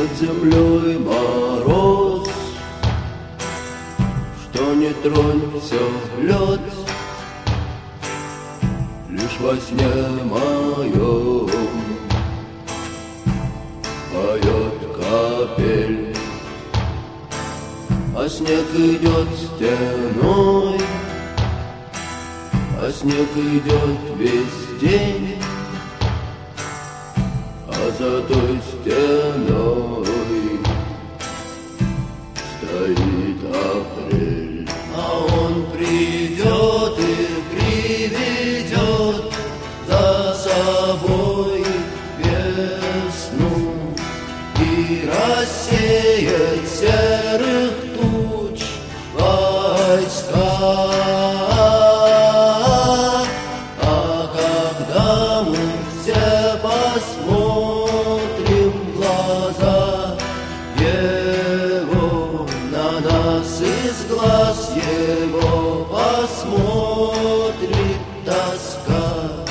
Над землей мороз, что не тронь, все лед. Лишь во сне моем поет капель, а снег идет стеной, а снег идет весь день. А за той стеной стоит апрель. А он придет и приведет за собой весну и рассеет серых туч войска. А когда мы все посмотрим в глаза его, на нас из глаз его посмотрит тоска.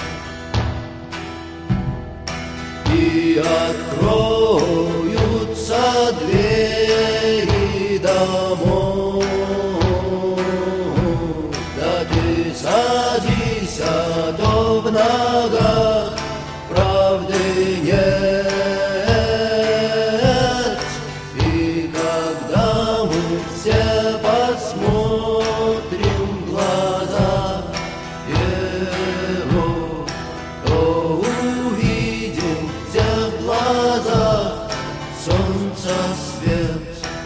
И откроются двери домов. Да ты садись, а то в ногах правды нет. И когда мы все посмотрим в глаза его, то увидим в тех глазах солнца свет.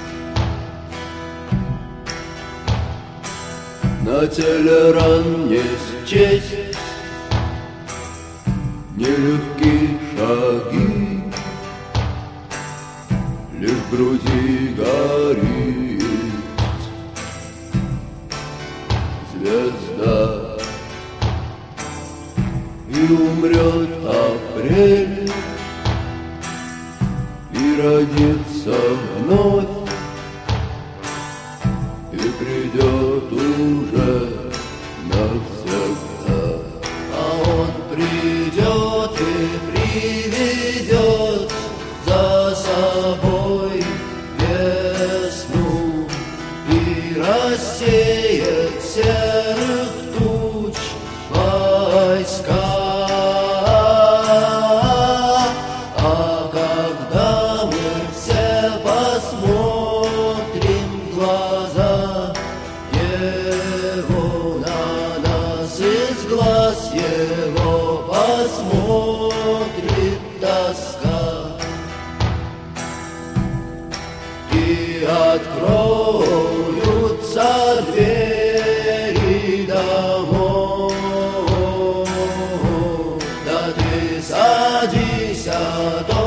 На теле ран есть честь, нелегкие шаги, лишь в груди горит звезда. И умрет апрель, и родится вновь, и придет уже навсегда. А он придет и приведет за собой весну и рассеет серых туч войска. А когда мы все посмотрим в глаза его, на нас из глаз его посмотрит тоска. И откроются двери домов. Да ты садись, а то